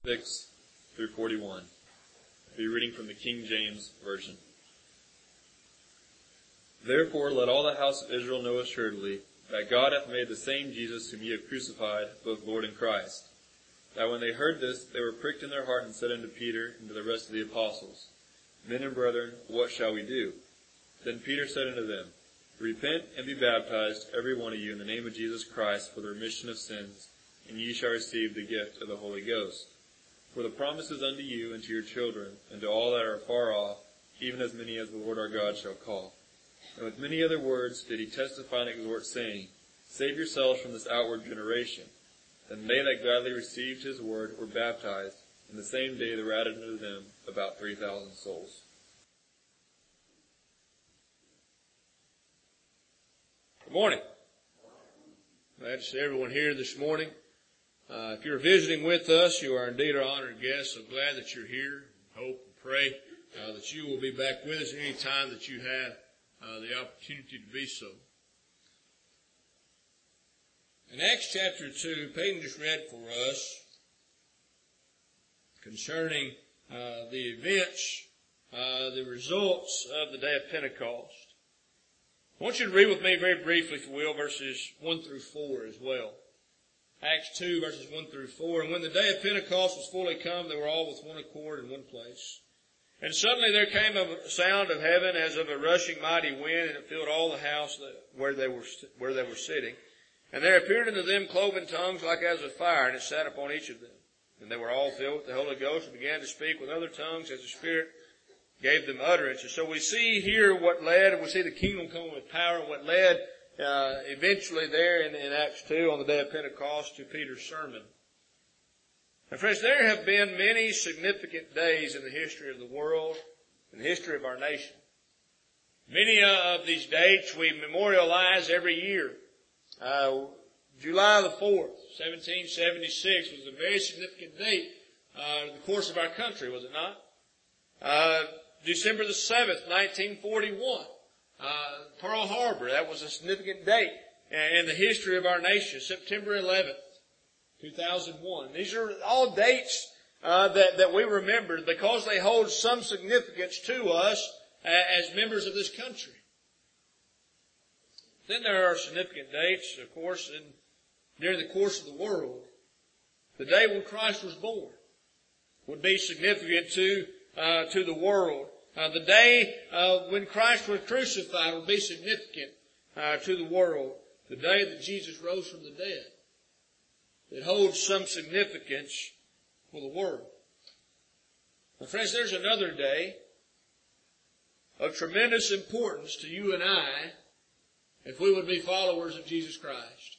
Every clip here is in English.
6 through 41. I'll be reading from the King James Version. Therefore let all the house of Israel know assuredly that God hath made the same Jesus whom ye have crucified, both Lord and Christ. That when they heard this, they were pricked in their heart and said unto Peter and to the rest of the apostles, Men and brethren, what shall we do? Then Peter said unto them, Repent and be baptized, every one of you, in the name of Jesus Christ, for the remission of sins, and ye shall receive the gift of the Holy Ghost. For the promise is unto you and to your children, and to all that are far off, even as many as the Lord our God shall call. And with many other words did he testify and exhort, saying, Save yourselves from this outward generation. Then they that gladly received his word were baptized, and the same day there were added unto them about 3,000 souls. Good morning. Glad to see everyone here this morning. If you're visiting with us, you are indeed our honored guest. So glad that you're here. Hope and pray that you will be back with us any time that you have the opportunity to be so. In Acts chapter 2, Peyton just read for us concerning the events, the results of the day of Pentecost. I want you to read with me very briefly, if you will, verses 1 through 4 as well. Acts 2, verses 1 through 4. And when the day of Pentecost was fully come, they were all with one accord in one place. And suddenly there came a sound of heaven as of a rushing mighty wind, and it filled all the house where they were sitting. And there appeared unto them cloven tongues like as of fire, and it sat upon each of them. And they were all filled with the Holy Ghost, and began to speak with other tongues as the Spirit gave them utterance. And so we see here what led, and we see the kingdom coming with power, and what led eventually there in Acts 2 on the day of Pentecost to Peter's sermon. And friends, there have been many significant days in the history of the world, in the history of our nation. Many of these dates we memorialize every year. July the 4th, 1776 was a very significant date in the course of our country, was it not? December the 7th, 1941. Pearl Harbor, that was a significant date in the history of our nation. September 11th, 2001. These are all dates that we remember because they hold some significance to us as members of this country. Then there are significant dates, of course, during the course of the world. The day when Christ was born would be significant to the world. The day when Christ was crucified will be significant to the world. The day that Jesus rose from the dead. It holds some significance for the world. But friends, there's another day of tremendous importance to you and I if we would be followers of Jesus Christ.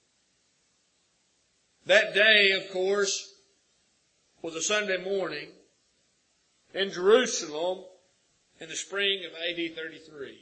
That day, of course, was a Sunday morning in Jerusalem in the spring of AD 33.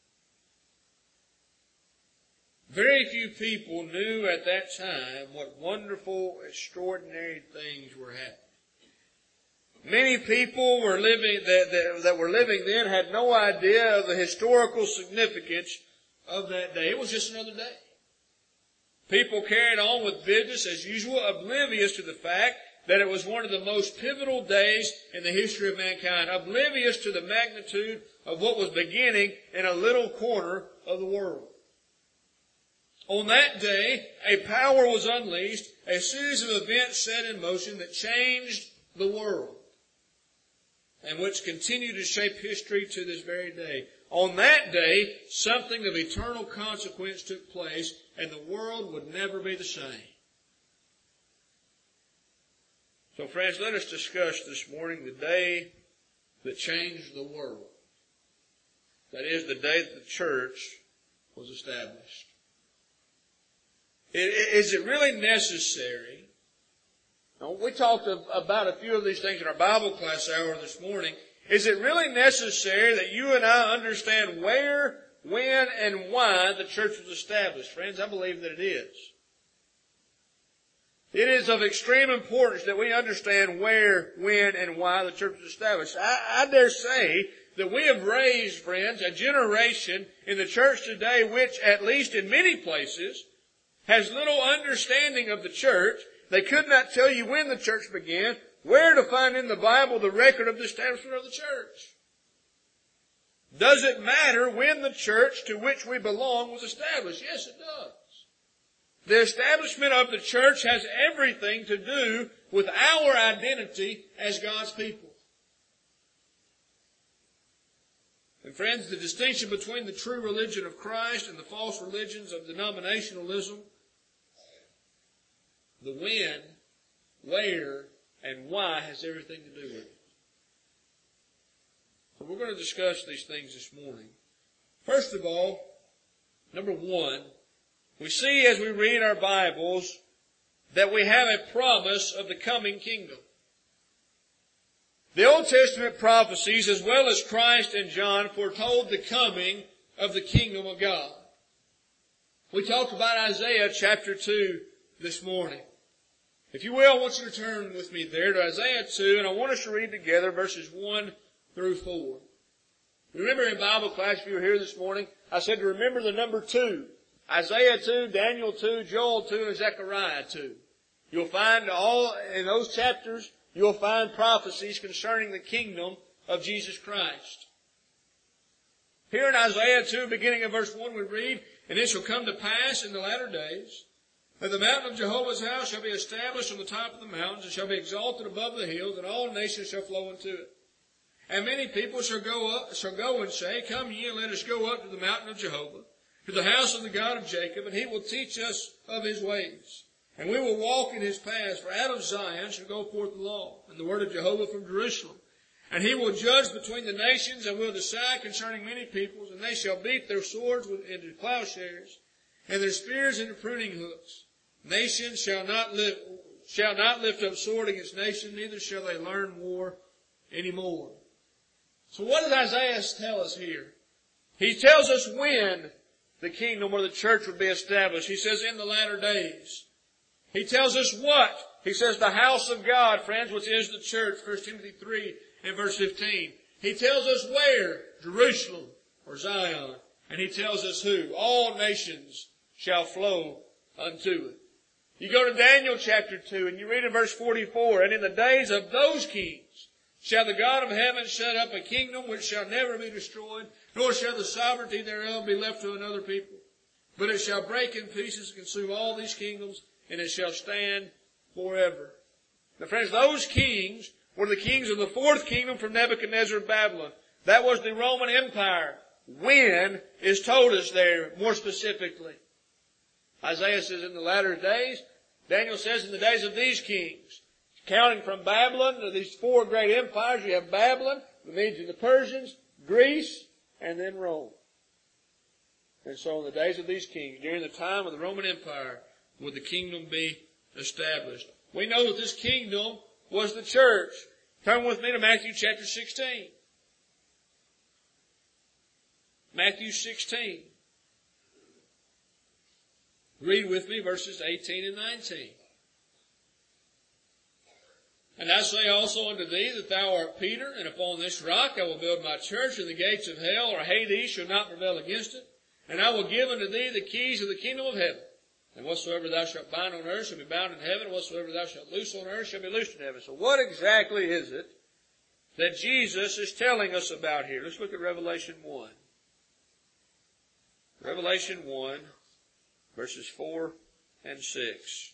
Very few people knew at that time what wonderful, extraordinary things were happening. Many people were living that were living then had no idea of the historical significance of that day. It was just another day. People carried on with business as usual, oblivious to the fact that it was one of the most pivotal days in the history of mankind, oblivious to the magnitude of what was beginning in a little corner of the world. On that day, a power was unleashed, a series of events set in motion that changed the world, and which continue to shape history to this very day. On that day, something of eternal consequence took place, and the world would never be the same. So friends, let us discuss this morning the day that changed the world. That is the day that the church was established. Is it really necessary? Now, we talked about a few of these things in our Bible class hour this morning. Is it really necessary that you and I understand where, when, and why the church was established? Friends, I believe that it is. It is of extreme importance that we understand where, when, and why the church was established. I dare say that we have raised, friends, a generation in the church today which, at least in many places, has little understanding of the church They could not tell you when the church began, where to find in the Bible the record of the establishment of the church. Does it matter when the church to which we belong was established? Yes, it does. The establishment of the church has everything to do with our identity as God's people. And friends, the distinction between the true religion of Christ and the false religions of denominationalism, the when, where, and why has everything to do with it. So we're going to discuss these things this morning. First of all, number one, we see as we read our Bibles that we have a promise of the coming kingdom. The Old Testament prophecies, as well as Christ and John, foretold the coming of the kingdom of God. We talked about Isaiah chapter 2 this morning. If you will, I want you to turn with me there to Isaiah 2, and I want us to read together verses 1 through 4. Remember in Bible class, if you were here this morning, I said to remember the number 2. Isaiah 2, Daniel 2, Joel 2, and Zechariah 2. You'll find all, in those chapters, you'll find prophecies concerning the kingdom of Jesus Christ. Here in Isaiah 2, beginning of verse 1, we read, "And it shall come to pass in the latter days, that the mountain of Jehovah's house shall be established on the top of the mountains, and shall be exalted above the hills, and all nations shall flow into it. And many people shall go and say, Come ye, and let us go up to the mountain of Jehovah, to the house of the God of Jacob, and he will teach us of his ways. And we will walk in his paths, for out of Zion shall go forth the law, and the word of Jehovah from Jerusalem. And he will judge between the nations, and will decide concerning many peoples, and they shall beat their swords into plowshares, and their spears into pruning hooks. Nation shall not lift up sword against nation, neither shall they learn war anymore." So what does Isaiah tell us here? He tells us when the kingdom or the church would be established. He says in the latter days. He tells us what? He says the house of God, friends, which is the church, 1 Timothy 3 and verse 15. He tells us where? Jerusalem or Zion. And he tells us who? All nations shall flow unto it. You go to Daniel chapter 2 and you read in verse 44, "And in the days of those kings shall the God of heaven set up a kingdom which shall never be destroyed, nor shall the sovereignty thereof be left to another people. But it shall break in pieces and consume all these kingdoms, and it shall stand forever." Now friends, those kings were the kings of the fourth kingdom from Nebuchadnezzar of Babylon. That was the Roman Empire. When is told us there more specifically. Isaiah says in the latter days. Daniel says in the days of these kings. Counting from Babylon, these four great empires, you have Babylon, the Medes and the Persians, Greece, and then Rome. And so in the days of these kings, during the time of the Roman Empire, would the kingdom be established. We know that this kingdom was the church. Turn with me to Matthew chapter 16. Matthew 16. Read with me verses 18 and 19. "And I say also unto thee that thou art Peter, and upon this rock I will build my church, and the gates of hell or Hades shall not prevail against it. And I will give unto thee the keys of the kingdom of heaven. And whatsoever thou shalt bind on earth shall be bound in heaven, and whatsoever thou shalt loose on earth shall be loosed in heaven." So what exactly is it that Jesus is telling us about here? Let's look at Revelation 1. Revelation 1, verses 4 and 6.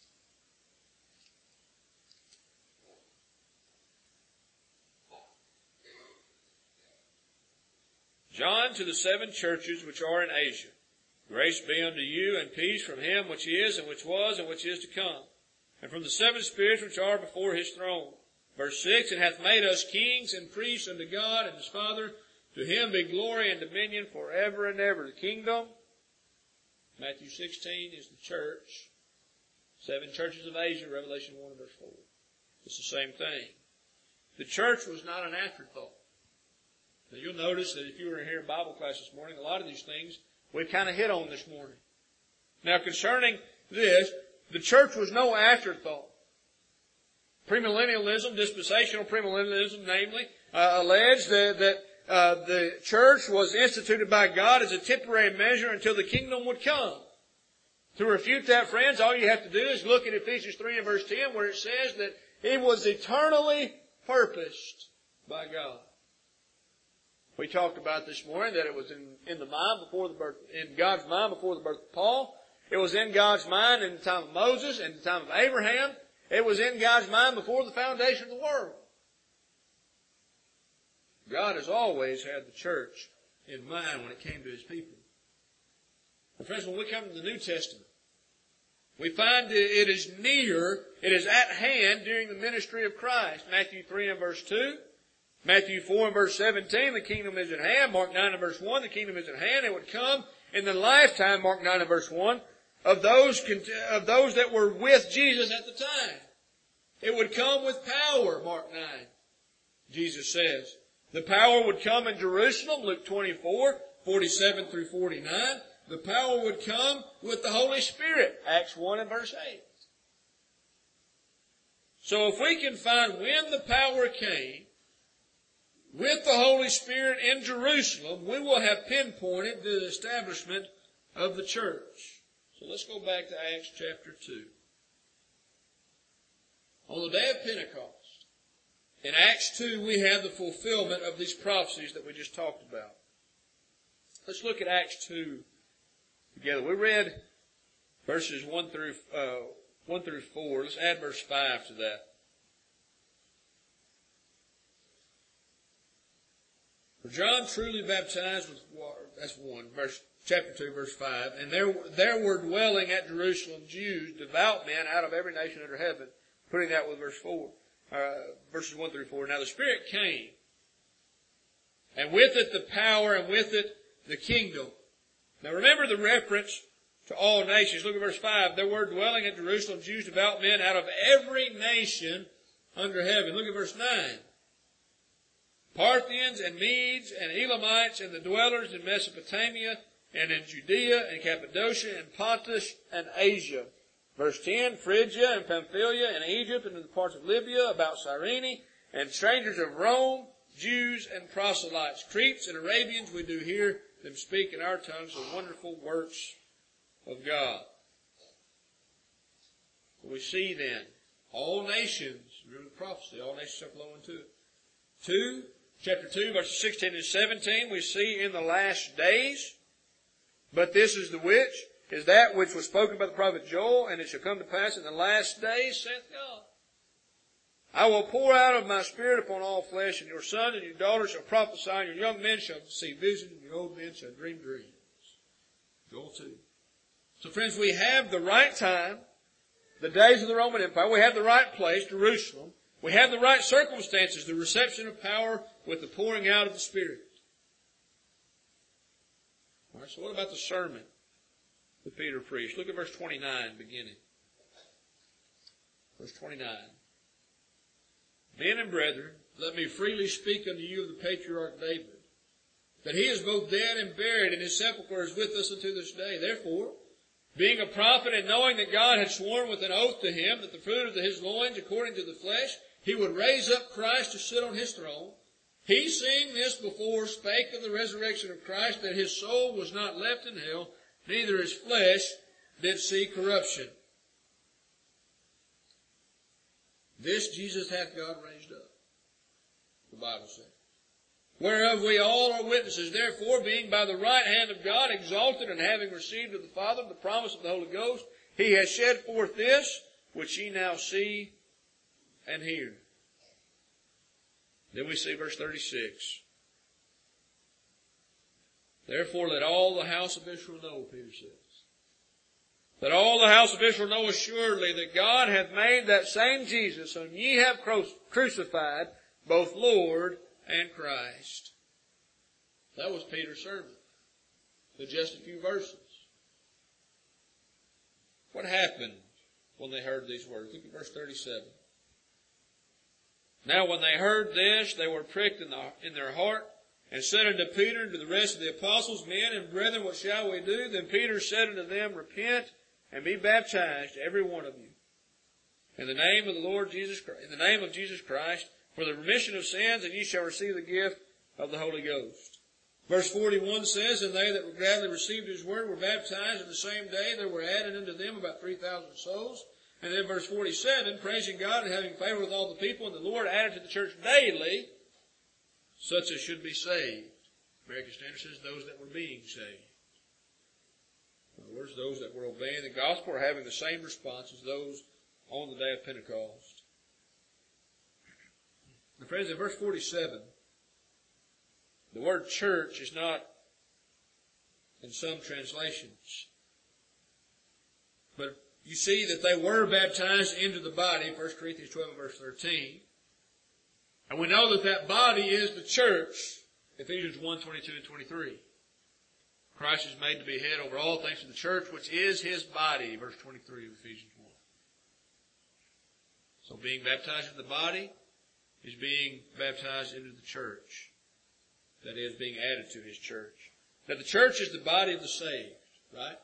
"John, to the 7 churches which are in Asia. Grace be unto you, and peace from him which is, and which was, and which is to come, and from the 7 spirits which are before his throne." Verse 6, "And hath made us kings and priests unto God and his Father. To him be glory and dominion forever and ever." The kingdom, Matthew 16, is the church. 7 churches of Asia, Revelation 1 and verse 4. It's the same thing. The church was not an afterthought. Now you'll notice that if you were here in Bible class this morning, a lot of these things we've kind of hit on this morning. Now concerning this, the church was no afterthought. Premillennialism, dispensational premillennialism, namely, alleged that the church was instituted by God as a temporary measure until the kingdom would come. To refute that, friends, all you have to do is look at Ephesians 3 and verse 10 where it says that it was eternally purposed by God. We talked about this morning that it was in the mind before the birth, in God's mind before the birth of Paul. It was in God's mind in the time of Moses, in the time of Abraham. It was in God's mind before the foundation of the world. God has always had the church in mind when it came to His people. And friends, when we come to the New Testament, we find that it is near, it is at hand during the ministry of Christ. Matthew 3 and verse 2. Matthew 4 and verse 17, the kingdom is at hand. Mark 9 and verse 1, the kingdom is at hand. It would come in the lifetime, Mark 9 and verse 1, of those that were with Jesus at the time. It would come with power, Mark 9, Jesus says. The power would come in Jerusalem, Luke 24, 47 through 49. The power would come with the Holy Spirit, Acts 1 and verse 8. So if we can find when the power came with the Holy Spirit in Jerusalem, we will have pinpointed the establishment of the church. So let's go back to Acts chapter 2. On the day of Pentecost, in Acts 2, we have the fulfillment of these prophecies that we just talked about. Let's look at Acts 2 together. We read verses 1 through 4. Let's add verse 5 to that. For John truly baptized with water. That's 1. Chapter 2, verse 5. And there were dwelling at Jerusalem Jews, devout men out of every nation under heaven. Putting that with verse 4. Verses 1 through 4. Now the Spirit came, and with it the power, and with it the kingdom. Now remember the reference to all nations. Look at verse 5. There were dwelling at Jerusalem Jews, devout men out of every nation under heaven. Look at verse 9. Parthians and Medes and Elamites and the dwellers in Mesopotamia and in Judea and Cappadocia and Pontus and Asia. Verse 10, Phrygia and Pamphylia and Egypt and in the parts of Libya about Cyrene and strangers of Rome, Jews and proselytes. Cretes and Arabians, we do hear them speak in our tongues the wonderful works of God. We see then, all nations, remember the prophecy, all nations shall flow into it. Chapter 2, verses 16 and 17, we see in the last days, but this is that which was spoken by the prophet Joel, and it shall come to pass in the last days, saith God. I will pour out of my Spirit upon all flesh, and your sons and your daughters shall prophesy, and your young men shall see visions, and your old men shall dream dreams. Joel 2. So friends, we have the right time, the days of the Roman Empire. We have the right place, Jerusalem. We have the right circumstances, the reception of power with the pouring out of the Spirit. All right, so what about the sermon that Peter preached? Look at verse 29 beginning. Verse 29. Men and brethren, let me freely speak unto you of the patriarch David, that he is both dead and buried, and his sepulchre is with us unto this day. Therefore, being a prophet and knowing that God had sworn with an oath to him that the fruit of his loins, according to the flesh, he would raise up Christ to sit on his throne, he, seeing this before, spake of the resurrection of Christ, that his soul was not left in hell, neither his flesh did see corruption. This Jesus hath God raised up, the Bible says. Whereof we all are witnesses. Therefore, being by the right hand of God exalted, and having received of the Father the promise of the Holy Ghost, he has shed forth this, which ye now see and hear. Then we see verse 36. Therefore let all the house of Israel know, Peter says. Let all the house of Israel know assuredly that God hath made that same Jesus whom ye have crucified, both Lord and Christ. That was Peter's sermon. In just a few verses. What happened when they heard these words? Look at verse 37. Now when they heard this, they were pricked in their heart, and said unto Peter and to the rest of the apostles, Men and brethren, what shall we do? Then Peter said unto them, Repent and be baptized, every one of you, in the name of the Lord Jesus Christ, in the name of Jesus Christ, for the remission of sins, and ye shall receive the gift of the Holy Ghost. Verse 41 says, and they that gladly received his word were baptized in the same day. There were added unto them about 3,000 souls. And then verse 47, praising God and having favor with all the people, and the Lord added to the church daily such as should be saved. American Standard says those that were being saved. In other words, those that were obeying the gospel are having the same response as those on the day of Pentecost. And friends, in verse 47, the word church is not in some translations. But you see that they were baptized into the body, 1 Corinthians 12 and verse 13. And we know that that body is the church, Ephesians 1, 22 and 23. Christ is made to be head over all things to the church, which is his body, verse 23 of Ephesians 1. So being baptized in the body is being baptized into the church. That is, being added to his church. Now the church is the body of the saved, right?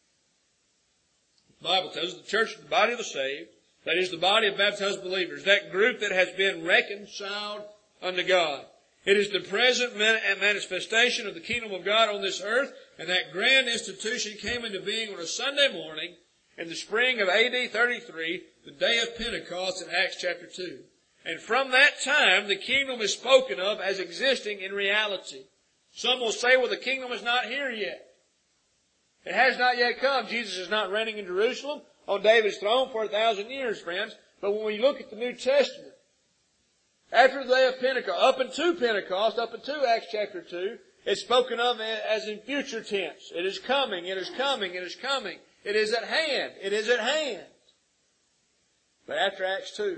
The Bible tells us the church is the body of the saved. That is the body of baptized believers. That group that has been reconciled unto God. It is the present manifestation of the kingdom of God on this earth. And that grand institution came into being on a Sunday morning in the spring of AD 33, the day of Pentecost in Acts chapter 2. And from that time, the kingdom is spoken of as existing in reality. Some will say, well, the kingdom is not here yet. It has not yet come. Jesus is not reigning in Jerusalem on David's throne for 1,000 years, friends. But when we look at the New Testament, after the day of Pentecost, up into Acts chapter 2, it's spoken of as in future tense. It is coming, it is coming, it is coming. It is at hand, it is at hand. But after Acts 2,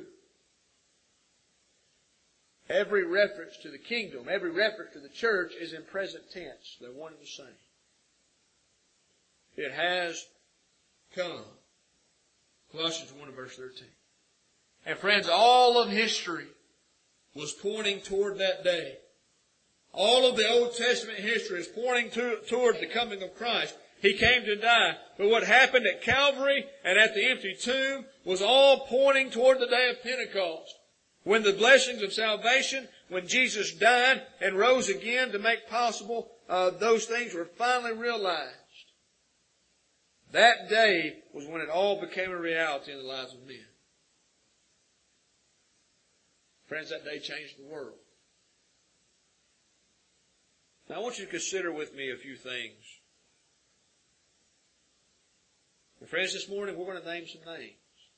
every reference to the kingdom, every reference to the church is in present tense. They're one and the same. It has come. Colossians 1 and verse 13. And friends, all of history was pointing toward that day. All of the Old Testament history is pointing toward the coming of Christ. He came to die. But what happened at Calvary and at the empty tomb was all pointing toward the day of Pentecost. When the blessings of salvation, when Jesus died and rose again to make possible those things were finally realized. That day was when it all became a reality in the lives of men. Friends, that day changed the world. Now I want you to consider with me a few things. Well, friends, this morning we're going to name some names.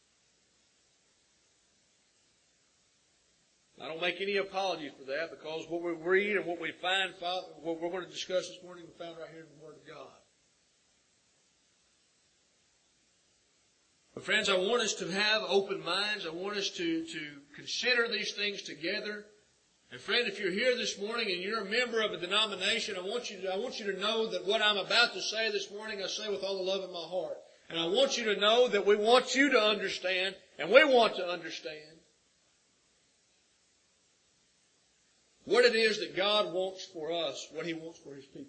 I don't make any apology for that, because what we read and what we find, what we're going to discuss this morning, we found right here in the Word of God. But friends, I want us to have open minds. I want us to consider these things together. And friend, if you're here this morning and you're a member of a denomination, I want you to know that what I'm about to say this morning, I say with all the love in my heart. And I want you to know that we want you to understand, and we want to understand, what it is that God wants for us, what He wants for His people.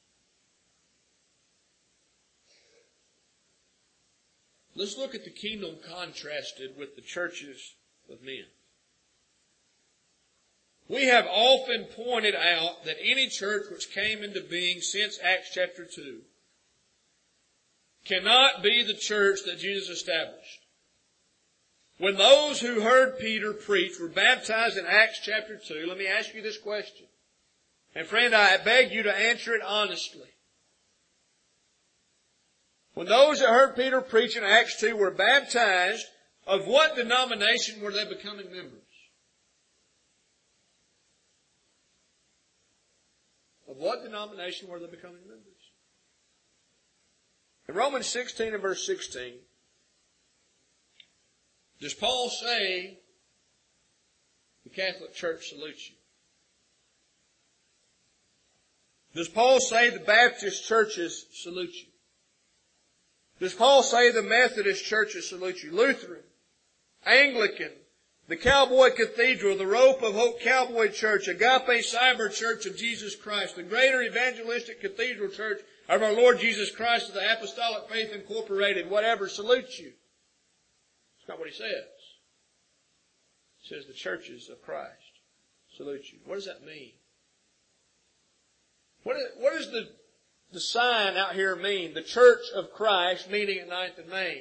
Let's look at the kingdom contrasted with the churches of men. We have often pointed out that any church which came into being since Acts chapter 2 cannot be the church that Jesus established. When those who heard Peter preach were baptized in Acts chapter 2, let me ask you this question. And friend, I beg you to answer it honestly. When those that heard Peter preach in Acts 2 were baptized, of what denomination were they becoming members? Of what denomination were they becoming members? In Romans 16 and verse 16, does Paul say, the Catholic Church salutes you? Does Paul say the Baptist churches salute you? Does Paul say the Methodist churches salute you? Lutheran, Anglican, the Cowboy Cathedral, the Rope of Hope Cowboy Church, Agape Cyber Church of Jesus Christ, the Greater Evangelistic Cathedral Church of our Lord Jesus Christ of the Apostolic Faith Incorporated, whatever, salute you. That's not what he says. He says the churches of Christ salute you. What does that mean? What does the sign out here mean? The Church of Christ meeting at 9th and Main.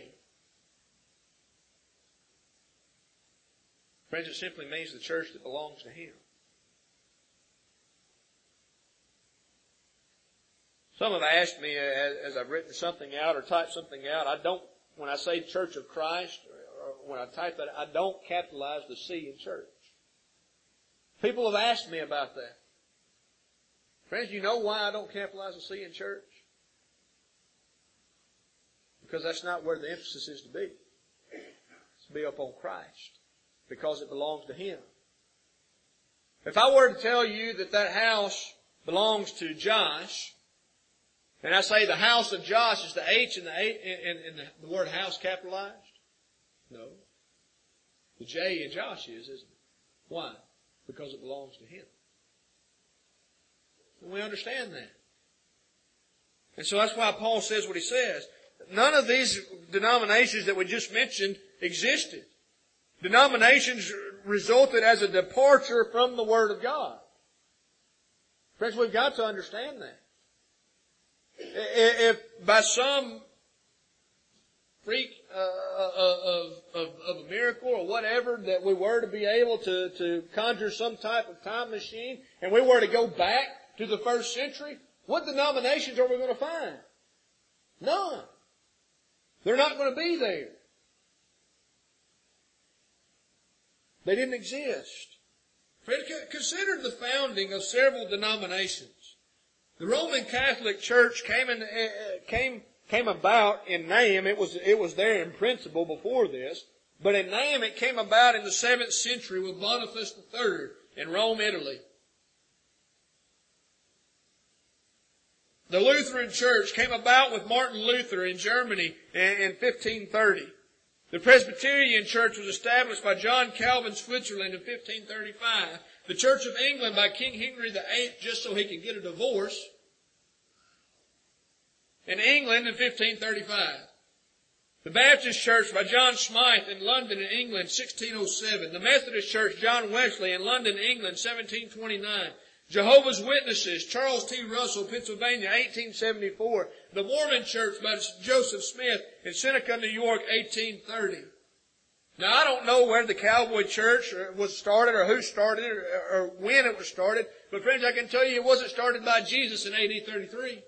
Friends, it simply means the church that belongs to Him. Some have asked me as I've written something out or typed something out, when I say Church of Christ, or when I type that, I don't capitalize the C in church. People have asked me about that. Friends, you know why I don't capitalize the C in church? Because that's not where the emphasis is to be. It's to be upon Christ. Because it belongs to Him. If I were to tell you that house belongs to Josh, and I say the house of Josh, is the H in the word house capitalized? No. The J in Josh is, isn't it? Why? Because it belongs to Him. And we understand that. And so that's why Paul says what he says. None of these denominations that we just mentioned existed. Denominations resulted as a departure from the Word of God. Friends, we've got to understand that. If by some freak of a miracle or whatever that we were to be able to conjure some type of time machine and we were to go back to the first century, what denominations are we going to find? None. They're not going to be there. They didn't exist. Friend, consider the founding of several denominations. The Roman Catholic Church came about in name. It was there in principle before this, but in name it came about in the 7th century with Boniface III in Rome, Italy. The Lutheran Church came about with Martin Luther in Germany in 1530. The Presbyterian Church was established by John Calvin, Switzerland in 1535. The Church of England by King Henry VIII just so he could get a divorce in England in 1535. The Baptist Church by John Smythe in London, England, 1607. The Methodist Church, John Wesley in London, England, 1729. Jehovah's Witnesses, Charles T. Russell, Pennsylvania, 1874. The Mormon Church by Joseph Smith in Seneca, New York, 1830. Now, I don't know where the Cowboy Church was started or who started it or when it was started, but friends, I can tell you it wasn't started by Jesus in AD 33.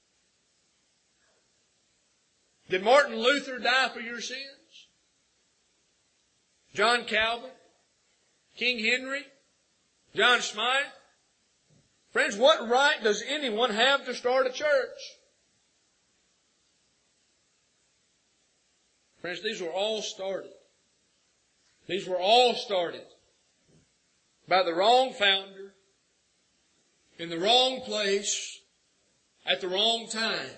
Did Martin Luther die for your sins? John Calvin? King Henry? John Smythe? Friends, what right does anyone have to start a church? Friends, these were all started. These were all started by the wrong founder, in the wrong place, at the wrong time.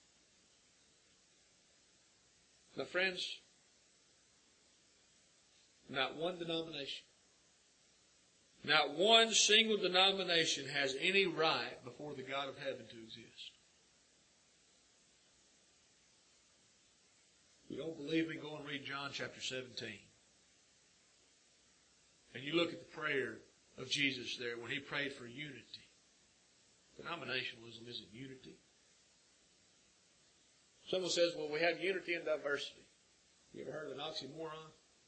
But friends, not one denomination, not one single denomination has any right before the God of heaven to exist. If you don't believe me, go and read John chapter 17. And you look at the prayer of Jesus there when He prayed for unity. Denominationalism isn't unity. Someone says, well, we have unity and diversity. You ever heard of an oxymoron?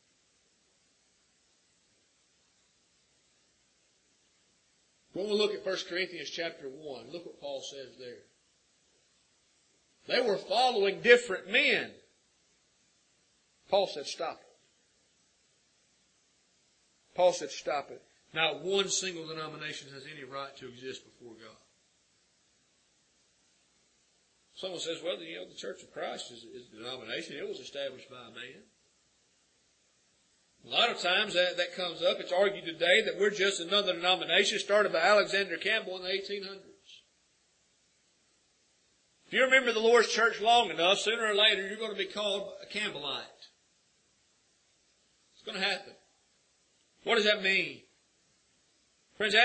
When we look at 1 Corinthians chapter 1, look what Paul says there. They were following different men. Paul said, stop it. Paul said, stop it. Not one single denomination has any right to exist before God. Someone says, well, the Church of Christ is a denomination. It was established by a man. A lot of times that comes up. It's argued today that we're just another denomination started by Alexander Campbell in the 1800s. If you remember the Lord's church long enough, sooner or later you're going to be called a Campbellite. It's going to happen. What does that mean? Friends,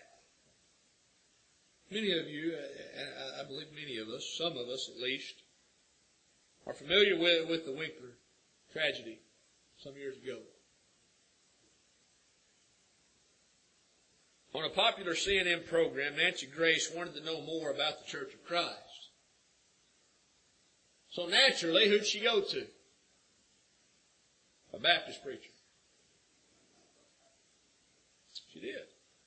many of you, I believe many of us, some of us at least, are familiar with the Winkler tragedy some years ago. On a popular CNN program, Nancy Grace wanted to know more about the Church of Christ. So naturally, who'd she go to? A Baptist preacher. She did.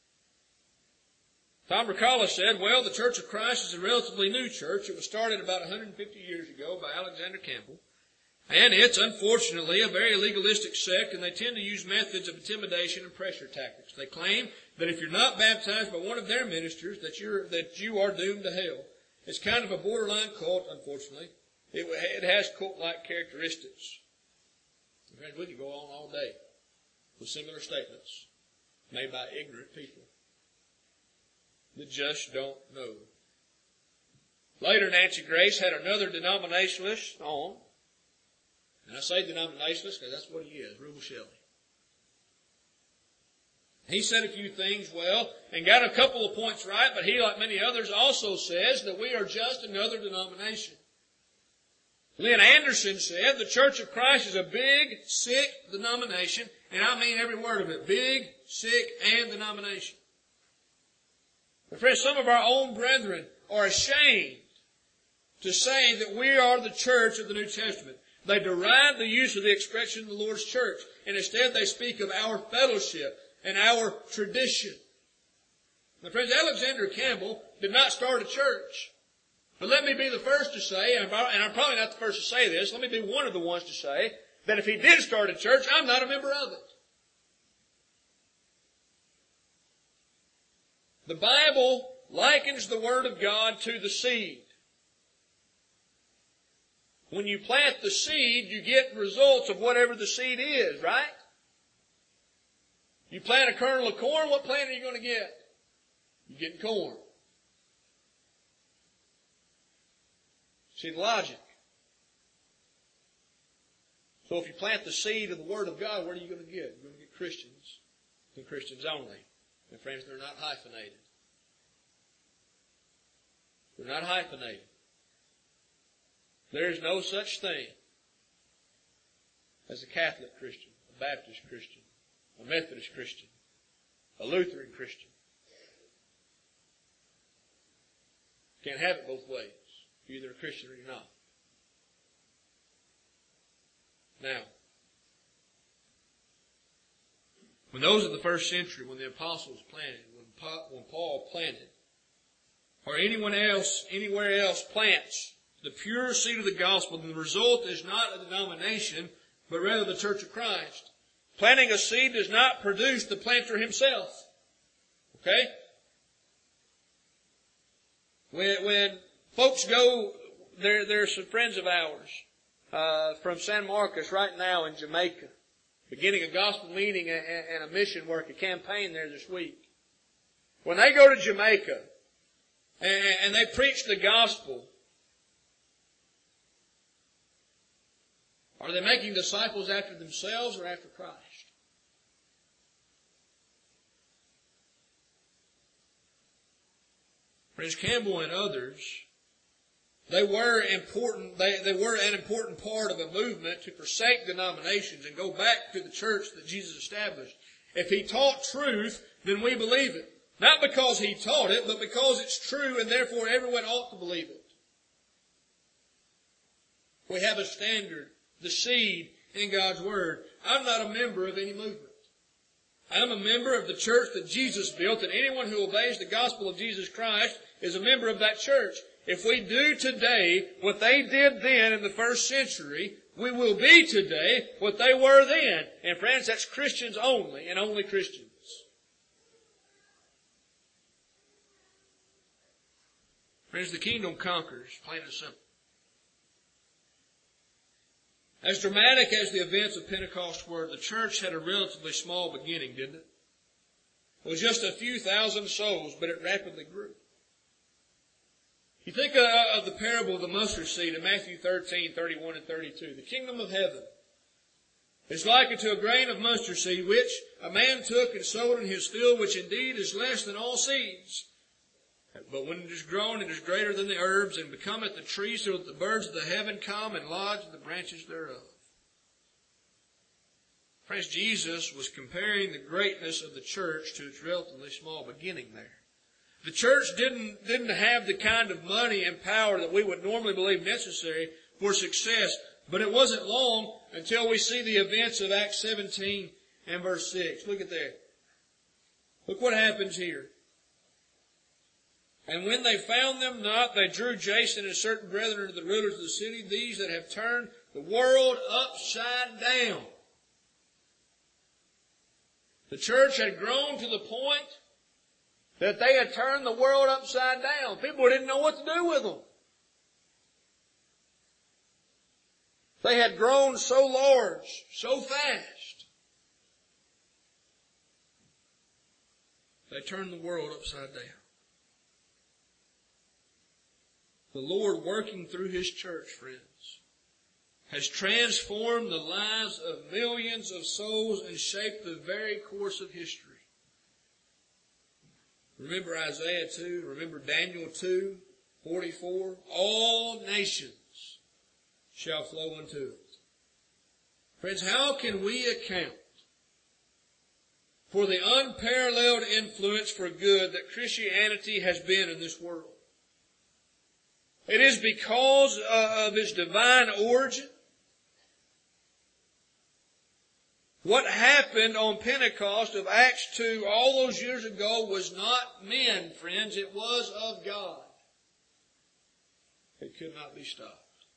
Tom Mercalli said, well, the Church of Christ is a relatively new church. It was started about 150 years ago by Alexander Campbell. And it's, unfortunately, a very legalistic sect, and they tend to use methods of intimidation and pressure tactics. They claim that if you're not baptized by one of their ministers, that you are doomed to hell. It's kind of a borderline cult, unfortunately. It has cult-like characteristics. Friends, we could go on all day with similar statements made by ignorant people that just don't know. Later, Nancy Grace had another denominationalist on. And I say denominationalist because that's what he is, Rubel Shelley. He said a few things well and got a couple of points right, but he, like many others, also says that we are just another denomination. Lynn Anderson said the Church of Christ is a big, sick denomination, and I mean every word of it. Big, sick, and denomination. But friends, some of our own brethren are ashamed to say that we are the church of the New Testament. They deride the use of the expression of the Lord's church, and instead they speak of our fellowship and our tradition. Now, friends, Alexander Campbell did not start a church. But let me be the first to say, and I'm probably not the first to say this, let me be one of the ones to say, that if he did start a church, I'm not a member of it. The Bible likens the Word of God to the seed. When you plant the seed, you get results of whatever the seed is, right? You plant a kernel of corn, what plant are you going to get? You're getting corn. See the logic. So if you plant the seed of the Word of God, what are you going to get? You're going to get Christians and Christians only. And friends, they're not hyphenated. They're not hyphenated. There is no such thing as a Catholic Christian, a Baptist Christian, a Methodist Christian, a Lutheran Christian. Can't have it both ways. You're either a Christian or you're not. Now, when those of the first century, when the apostles planted, when Paul planted, or anyone else, anywhere else plants the pure seed of the gospel, then the result is not a denomination, but rather the Church of Christ. Planting a seed does not produce the planter himself. Okay? When folks go, there are some friends of ours from San Marcos right now in Jamaica, beginning a gospel meeting and a mission work, a campaign there this week. When they go to Jamaica and they preach the gospel, are they making disciples after themselves or after Christ? Friends, Campbell and others, they were important. They were an important part of a movement to forsake denominations and go back to the church that Jesus established. If he taught truth, then we believe it. Not because he taught it, but because it's true and therefore everyone ought to believe it. We have a standard, the seed in God's Word. I'm not a member of any movement. I'm a member of the church that Jesus built, and anyone who obeys the gospel of Jesus Christ is a member of that church. If we do today what they did then in the first century, we will be today what they were then. And friends, that's Christians only, and only Christians. Friends, the kingdom conquers, plain and simple. As dramatic as the events of Pentecost were, the church had a relatively small beginning, didn't it? It was just a few thousand souls, but it rapidly grew. You think of the parable of the mustard seed in Matthew 13, 31 and 32. The kingdom of heaven is likened to a grain of mustard seed, which a man took and sowed in his field, which indeed is less than all seeds. But when it is grown, it is greater than the herbs, and becometh the tree, so that the birds of the heaven come and lodge in the branches thereof. Friends, Jesus was comparing the greatness of the church to its relatively small beginning there. The church didn't have the kind of money and power that we would normally believe necessary for success, but it wasn't long until we see the events of Acts 17 and verse 6. Look at there. Look what happens here. And when they found them not, they drew Jason and certain brethren to the rulers of the city, these that have turned the world upside down. The church had grown to the point that they had turned the world upside down. People didn't know what to do with them. They had grown so large, so fast. They turned the world upside down. The Lord, working through His church, friends, has transformed the lives of millions of souls and shaped the very course of history. Remember Isaiah 2, remember Daniel 2:44. All nations shall flow unto it. Friends, how can we account for the unparalleled influence for good that Christianity has been in this world? It is because of its divine origin. What happened on Pentecost of Acts 2 all those years ago was not men, friends. It was of God. It could not be stopped.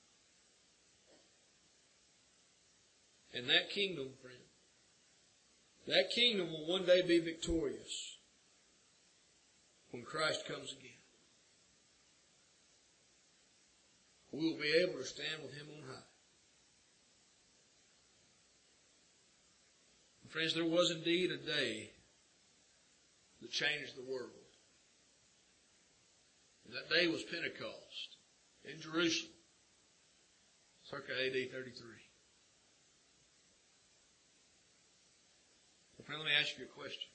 And that kingdom, friend, that kingdom will one day be victorious when Christ comes again. We will be able to stand with Him on high. And friends, there was indeed a day that changed the world. And that day was Pentecost in Jerusalem, circa AD 33. So friend, let me ask you a question.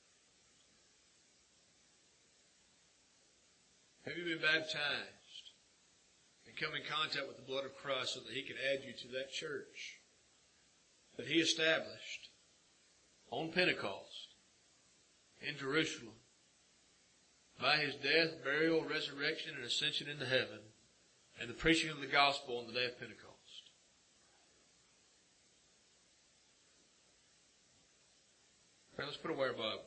Have you been baptized and come in contact with the blood of Christ so that He could add you to that church that He established on Pentecost in Jerusalem by His death, burial, resurrection, and ascension into heaven, and the preaching of the gospel on the day of Pentecost? Now let's put away our Bibles.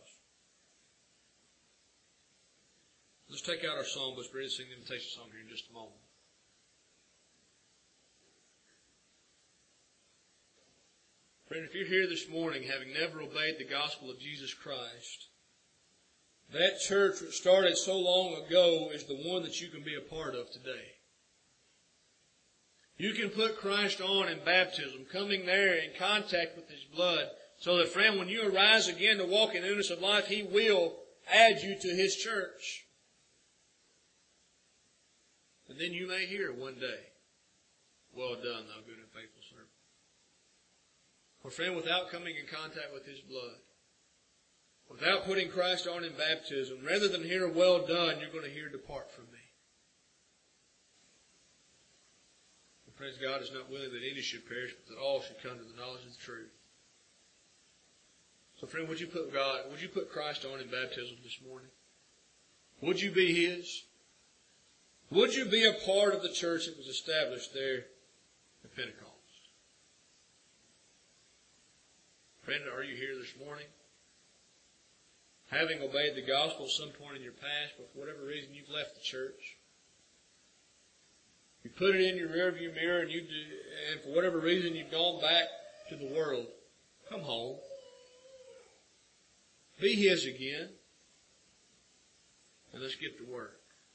Let's take out our songbooks. We're going to sing the invitation song here in just a moment. Friend, if you're here this morning having never obeyed the gospel of Jesus Christ, that church which started so long ago is the one that you can be a part of today. You can put Christ on in baptism, coming there in contact with His blood, so that, friend, when you arise again to walk in newness of life, He will add you to His church. And then you may hear one day, "Well done, thou good and faithful servant." For friend, without coming in contact with His blood, without putting Christ on in baptism, rather than hear "well done," you're going to hear "depart from me." And friends, God is not willing that any should perish, but that all should come to the knowledge of the truth. So friend, would you put Christ on in baptism this morning? Would you be His? Would you be a part of the church that was established there at Pentecost? Friend, are you here this morning? Having obeyed the gospel at some point in your past, but for whatever reason you've left the church. You put it in your rearview mirror and for whatever reason you've gone back to the world. Come home. Be His again. And let's get to work.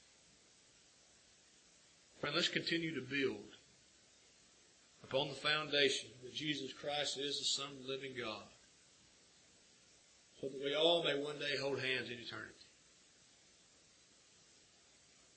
Friend, let's continue to build upon the foundation that Jesus Christ is the Son of the living God, so that we all may one day hold hands in eternity.